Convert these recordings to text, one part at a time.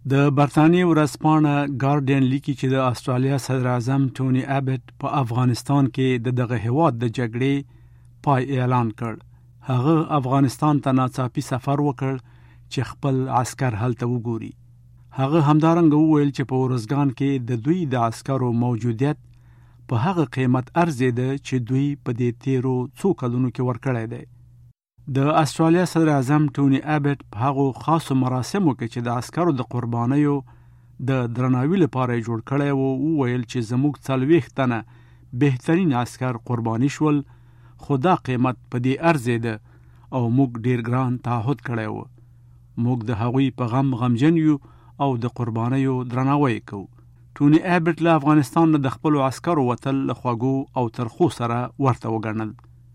د برطانیې ورځپاڼه ګارډین لیکي چې د استرالیا صدر اعظم ټوني ابټ په افغانستان کې دغه هیواد د جګړې پای اعلان کړ. هغه افغانستان ته ناڅاپي سفر وکړ چې خپل عسكر هلته وګوري. هغه همدارنګه وویل چې په ورزګان کې د دوی د عسکرو موجودیت په هغه قیمت ارزیده چې دوی په دې تیرو څو کلونو کې ورکړی دی. د استرالیا صدر اعظم ټوني ابټ په هغو خاصو مراسمو کې چې د عسکرو د قربانیو د درناوي لپاره جوړ کړی وو وویل چې زموږ 40 تنه بهترین عسكر قرباني شول، خو دا قیمت په دې ارزیده او موږ ډیر ګران تعهد کړی وو. موږ د هغوی په غمجن یو او د قربانیو درناوی کوو. ټوني ابټ له افغانستان نه د خپلو عسکرو وتل له خوږو او ترخو سره ورته وګڼل.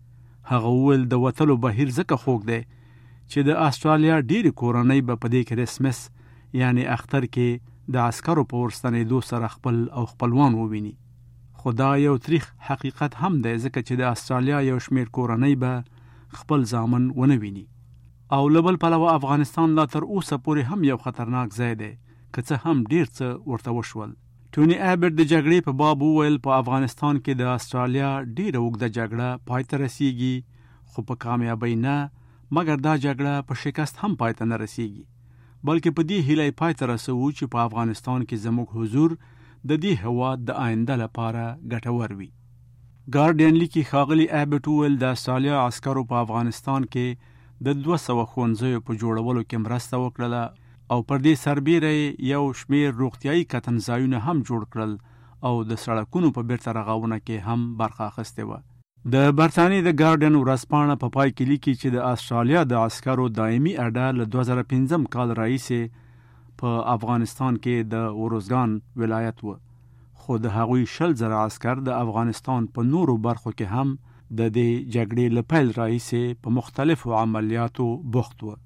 هغه وویل د وتلو بهیر ځکه خوږ دی چې د استرالیا ډېرې کورنۍ به په دې کرسمس یعنی اختر کې د عسکرو په ورستنېدو سره خپل او خپلوان وویني. خو دا یو تریخ حقیقت هم دی ځکه چې د استرالیا یو شمېر کورنۍ به خپل زامن ونه ویني. او له بل پلوه افغانستان لا تر اوسه پورې هم یو خطرناک ځای دی که څه هم ډېر څه ورته وشول. ټوني ابټ د جګړې په باب وویل په افغانستان کې د استرالیا ډېره اوږده جګړه پای ته رسیږي، خو په کامیابۍ نه، مګر دا جګړه په شکست هم پای ته نه رسیږي، بلکې په دې هیله پای ته رسوو چې په افغانستان کې زموږ حضور د دې هېواد د آینده لپاره ګټور وي. ګارډین لیکي ښاغلي ابټ وویل د استرالیا عسکرو په افغانستان کې د 200 ښوونځیو په جوړولو کې مرسته وکړله او پر دې سربیره یو شمېر روغتیایي کتنځایونه هم جوړ کړل او د سړکونو په بیرته رغونه کې هم برخه اخیستې وه. د برطانیې د ګارډین ورځپاڼه په پای کې لیکي چې د استرالیا د عسکرو دایمي اډه له 2015 کال راهیسې په افغانستان کې د ورزګان ولایت و، خو د هغوی 100,000 عسکر د افغانستان په نورو برخو کې هم د دې جګړې له پیل راهیسې په مختلفو عملیاتو بوخت و.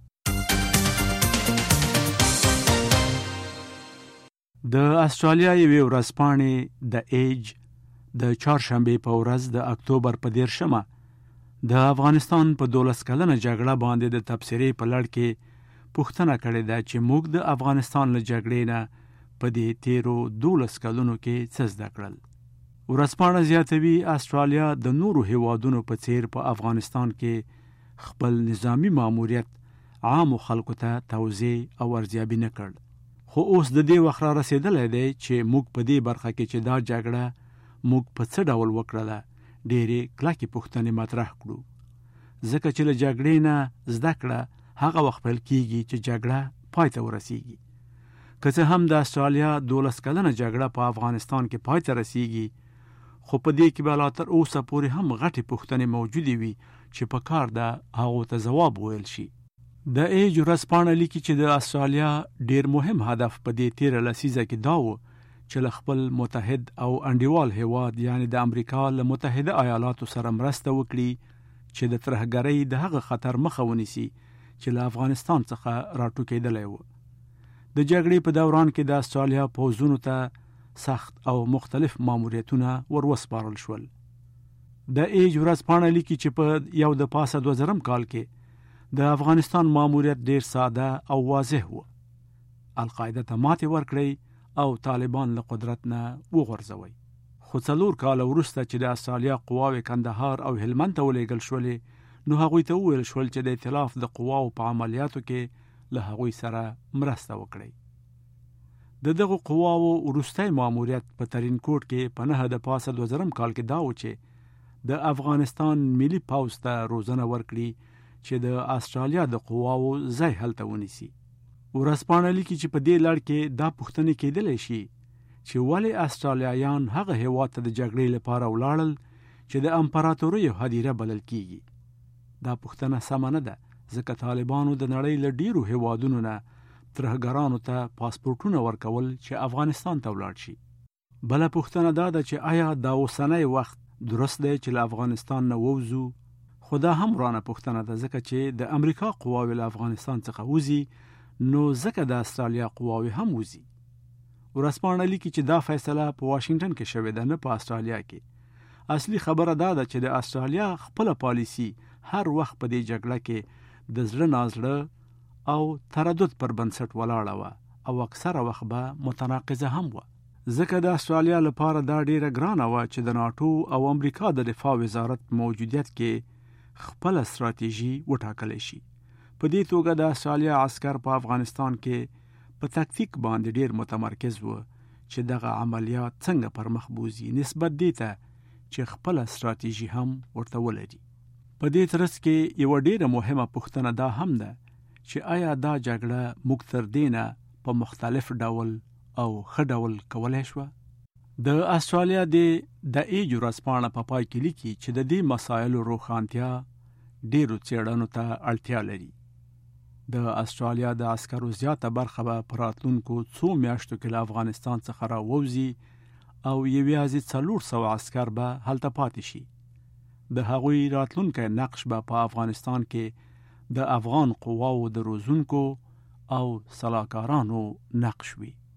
د استرالیا یوې ورځپاڼې د ایج د چهارشنبې په ورځ د اکتوبر په 13 د افغانستان په 12 کلنه جګړه باندې د تبصرې په لړ کې پوښتنه کړې ده چې موږ د افغانستان له جګړې نه په دې تیرو 12 کلونو کې څه زده کړل. ورځپاڼه زیاتوي استرالیا د نورو هیوادونو په څیر په افغانستان کې خپل نظامی ماموریت عامو خلکو ته توزیع او ارزیابي نه کړ، خو اوس د دې وخت را رسېدلی دی چې موږ په دې برخه کې چې دا جګړه موږ په څه ډول وکړله ډېرې کلکې پوښتنې مطرح کړو، ځکه چې له جګړې نه زده کړه هغه وخت پیل کېږي چې جګړه پای ته ورسیږي. که څه هم د استرالیا 12 کلنه جګړه په افغانستان کې پای ته رسیږي، خو په دې کې به لا تر اوسه پورې هم غټې پوښتنې موجودې وي چې په کار ده هغو ته ځواب ویل شي. د ایج ورځپاڼه لیکي چې د استرالیا ډیر مهم هدف په دې تیره لسیزه کې دا و چې له خپل متحد او انډیوال هیواد یعنی د امریکا له متحده ایالاتو سره مرسته وکړي چې د ترهګرۍ د هغه خطر مخه ونیسي چې له افغانستان څخه راټوکېدلی و. د جګړې په دوران کې د استرالیا پوځونو ته سخت او مختلف ماموریتونه وروسپارل شول. د ایج ورځپاڼه لیکي چې په یو د پاسه 2000 کال کې د افغانستان ماموریت ډیر ساده او واضح و. القاعده ته ماتې ورکړئ او طالبان له قدرت نه وغورځوئ. خو 4 کاله وروسته چې د استرالیا قواوې کندهار او هلمند ته ولېږل شولې، نو هغوی ته وویل شول چې د ائتلاف د قواو په عملیاتو کې له هغوی سره مرسته وکړئ. د دغو قواو وروستی ماموریت په ترینکوټ کې په 9 د پاسه 2000 کال کې دا و چې د افغانستان ملي پوځ ته روزنه ورکړي چې د استرالیا د قواو ځای هلته ونیسي. ورځپاڼه لیکي چې په دې لړ کې دا پوښتنې کېدلی شي چې ولې استرالیایان هغه هېواد ته د جګړې لپاره ولاړل چې د امپراتوریو هدیره بلل کېږي. دا پوښتنه سمه نه ده، ځکه طالبانو د نړۍ له ډیرو هېوادونو نه ترهګرانو ته پاسپورټونه ورکول چې افغانستان ته ولاړ شي. بله پوښتنه دا ده چې آیا دا اوسنی وخت درست دی چې له افغانستان نه ووځو؟ خو دا هم ورانه پوښتنه ده، ځکه چې د امریکا قواوې له افغانستان څخه وځي، نو ځکه د استرالیا قواوې هم وځي. ورځپاڼه لیکي چې دا فیصله په واشنگټن کې شوې ده، نه په استرالیا کې. اصلي خبره دا ده چې د استرالیا خپله پالیسي هر وخت په دې جګړه کې د زړه نازړه او تردد پر بنسټ ولاړه وه او اکثره وخت به متناقضه هم وه. ځکه د استرالیا لپاره دا ډیره ګرانه وه چې د ناټو او امریکا د دفاع وزارت موجودیت کې خپل استراتیژي وټاکلی شي. په دې توګه د استرالیا عسكر په افغانستان کې په تکتیک باندې ډیر متمرکز وو چې دغه عملیات څنګه پر مخ بوزي نسبت دې ته چې خپل استراتیژي هم ورته ولري. په دې ترڅ کې یو ډیره مهمه پوښتنه دا هم ده چې آیا دا جګړه موږ تر دینه په مختلف ډول او ښه ډول کولای شو؟ د استرالیا د ایج ورځپاڼه په پای کې لیکي چې د دې مسایلو روښانتیا ډیرو څېړنو ته اړتیا لري. د استرالیا د عسکرو زیاته برخه به په راتلونکو څو میاشتو کې له افغانستان څخه راووځي او یوازې 400 عسکر به هلته پاتې شي. د هغوی راتلونکی نقش به په افغانستان کې د افغان قواو د روزونکو او سلاکارانو نقش وي.